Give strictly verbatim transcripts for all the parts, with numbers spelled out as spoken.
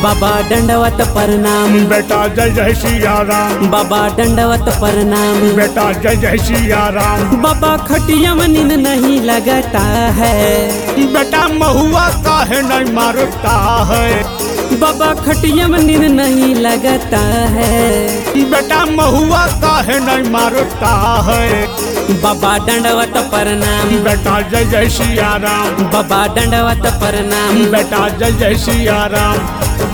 बाबा दंडवत प्रणाम, बेटा जय जय सिया राम। बाबा दंडवत प्रणाम, बेटा जय जय सिया राम। बाबा खटिया में नींद नहीं लगता है, बेटा महुआ काहे नहीं मारता है। बाबा खटिया में नींद नहीं लगता है, बेटा महुआ काहे नहीं मारता है। बाबा दंडवत प्रणाम, बेटा जय जय सिया राम। बाबा दंडवत प्रणाम, बेटा जय जय सिया राम।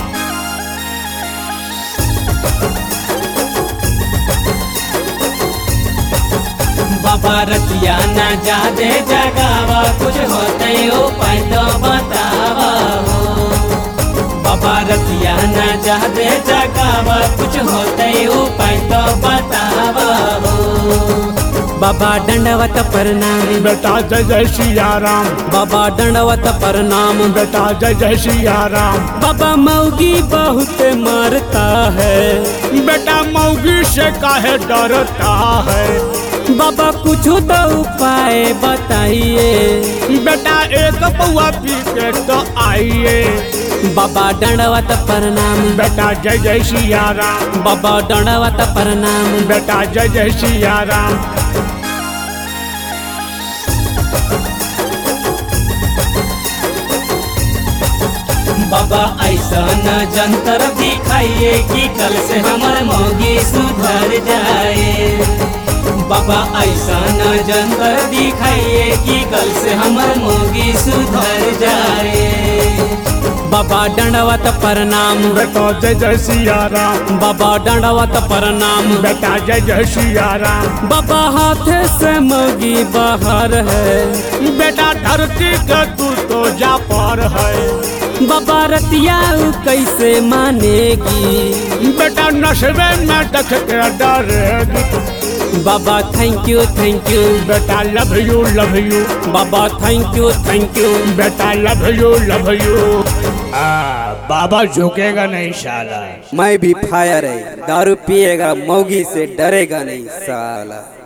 बाबा रतिया न जादे जगावा, कुछ होते उपाय तो बतावा हो। बाबा रतिया न जादे जगावा, कुछ होते उपाय तो बतावा हो। बाबा दंडवत प्रणाम, बेटा जय जय सिया राम। बाबा दंडवत प्रणाम, बेटा जय जय सिया राम। बाबा मौगी बहुत मारता है, बेटा मौगी से काहे डरता है। बाबा कुछ तो उपाय बताइए। बेटा एक पौआ पी के तो आइए। बाबा दंडवत प्रणाम, बेटा जय जय सिया राम। बाबा दंडवत प्रणाम, बेटा जय जय सिया राम। बाबा ऐसा न जंतर दिखाइए कि कल से हमार मौगी सुधर जाए। बाबा ऐसा न जंतर दिखाइए कि कल से हमार मौगी सुधर जाए। बाबा दंडवत प्रणाम, बेटा जय जय सिया राम। बाबा दंडवत प्रणाम, बेटा जय जय सिया राम। बाबा हाथ से मौगी बाहर है, बेटा धरती के तू तो जा पर है। बाबा रतिया कैसे मानेगी। बेटा नशे में देख के डरेगी। बाबा थैंक यू थैंक यू, बेटा लव यू लव यू। बाबा थैंक यू थैंक यू, बेटा लव यू लव यू। आ, बाबा झुकेगा नहीं साला। मैं भी फायर है, दारू पिएगा मौगी से डरेगा नहीं साला।